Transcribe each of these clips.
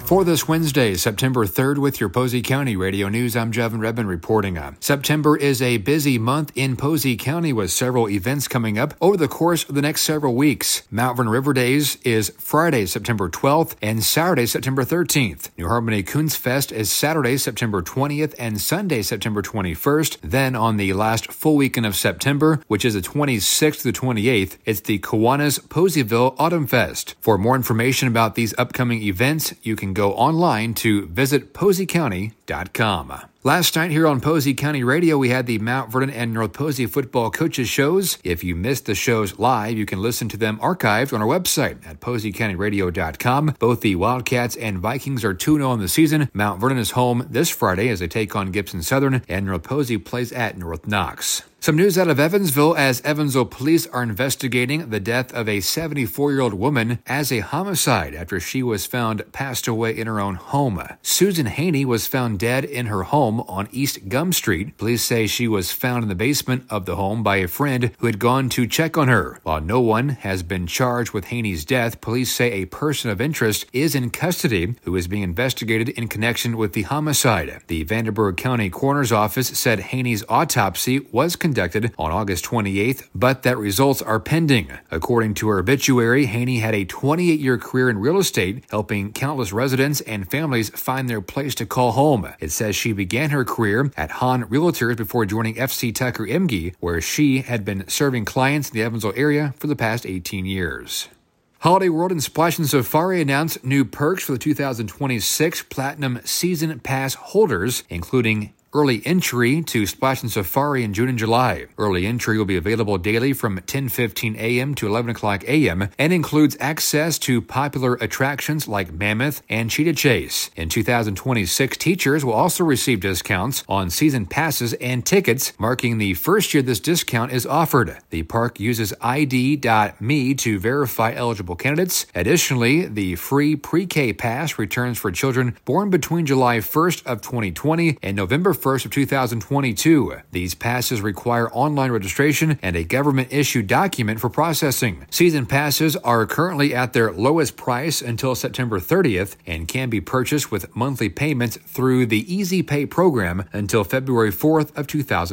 For this Wednesday, September 3rd, with your Posey County Radio News, I'm Jevin Redmond reporting. September is a busy month in Posey County with several events coming up over the course of the next several weeks. Mount Vernon River Days is Friday, September 12th and Saturday, September 13th. New Harmony Kunstfest is Saturday, September 20th and Sunday, September 21st. Then on the last full weekend of September, which is the 26th to the 28th, it's the Kiwanis Poseyville Autumn Fest. For more information about these upcoming events, you can go online to visit PoseyCounty.com. Last night here on Posey County Radio, we had the Mount Vernon and North Posey football coaches shows. If you missed the shows live, you can listen to them archived on our website at PoseyCountyRadio.com. Both the Wildcats and Vikings are 2-0 on the season. Mount Vernon is home this Friday as they take on Gibson Southern, and North Posey plays at North Knox. Some news out of Evansville as Evansville police are investigating the death of a 74-year-old woman as a homicide after she was found passed away in her own home. Susan Haney was found dead in her home on East Gum Street. Police say she was found in the basement of the home by a friend who had gone to check on her. While no one has been charged with Haney's death, police say a person of interest is in custody who is being investigated in connection with the homicide. The Vanderburgh County Coroner's Office said Haney's autopsy was conducted on August 28th, but that results are pending. According to her obituary, Haney had a 28-year career in real estate, helping countless residents and families find their place to call home. It says she began her career at Hahn Realtors before joining FC Tucker Emge, where she had been serving clients in the Evansville area for the past 18 years. Holiday World and Splash and Safari announced new perks for the 2026 Platinum Season Pass holders, including early entry to Splash and Safari in June and July. Early entry will be available daily from 10:15 a.m. to 11 o'clock a.m. and includes access to popular attractions like Mammoth and Cheetah Chase. In 2026, teachers will also receive discounts on season passes and tickets, marking the first year this discount is offered. The park uses ID.me to verify eligible candidates. Additionally, the free pre-K pass returns for children born between July 1st of 2020 and November 1st of 2022. These passes require online registration and a government-issued document for processing. Season passes are currently at their lowest price until September 30th and can be purchased with monthly payments through the Easy Pay program until February 4th of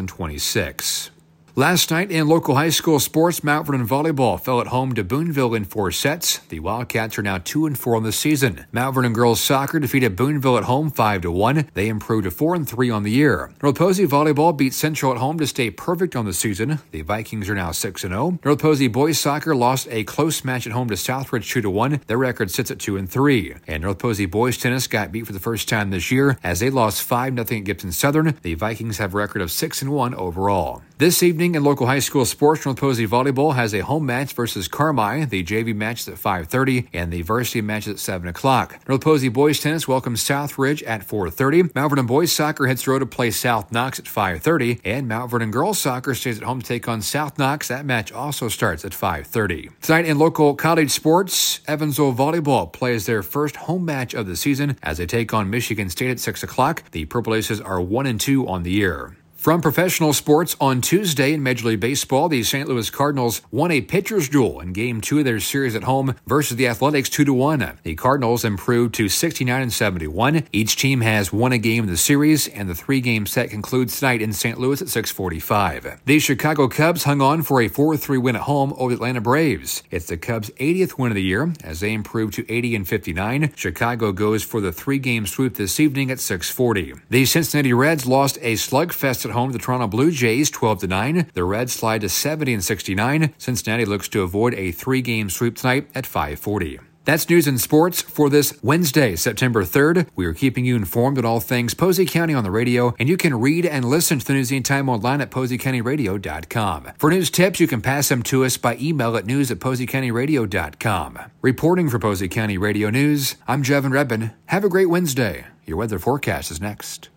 2026. Last night in local high school sports, Mount Vernon volleyball fell at home to Boonville in 4 sets. The Wildcats are now 2-4 on the season. Mount Vernon girls soccer defeated Boonville at home 5-1. They improved to 4-3 on the year. North Posey volleyball beat Central at home to stay perfect on the season. The Vikings are now 6-0. North Posey boys soccer lost a close match at home to Southridge 2-1. Their record sits at 2-3. And North Posey boys tennis got beat for the first time this year as they lost 5-0 at Gibson Southern. The Vikings have a record of 6-1 overall. This evening in local high school sports, North Posey volleyball has a home match versus Carmi. The JV match is at 5:30 and the varsity match is at 7 o'clock. North Posey boys tennis welcomes Southridge at 4:30. Mount Vernon boys soccer hits the road to play South Knox at 5:30. And Mount Vernon girls soccer stays at home to take on South Knox. That match also starts at 5:30. Tonight in local college sports, Evansville volleyball plays their first home match of the season as they take on Michigan State at 6 o'clock. The Purple Aces are 1-2 on the year. From professional sports, on Tuesday in Major League Baseball, the St. Louis Cardinals won a pitcher's duel in Game 2 of their series at home versus the Athletics 2-1. The Cardinals improved to 69-71. Each team has won a game in the series, and the 3-game set concludes tonight in St. Louis at 6:45. The Chicago Cubs hung on for a 4-3 win at home over the Atlanta Braves. It's the Cubs' 80th win of the year as they improved to 80-59. Chicago goes for the 3-game sweep this evening at 6:40. The Cincinnati Reds lost a slugfest at home to the Toronto Blue Jays 12-9. The Reds slide to 70-69. Cincinnati looks to avoid a 3-game sweep tonight at 5:40. That's news and sports for this Wednesday, September 3rd. We are keeping you informed on all things Posey County on the radio, and you can read and listen to the news anytime online at PoseyCountyRadio.com. For news tips, you can pass them to us by email at news@PoseyCountyRadio.com. Reporting for Posey County Radio News, I'm Jevin Redmond. Have a great Wednesday. Your weather forecast is next.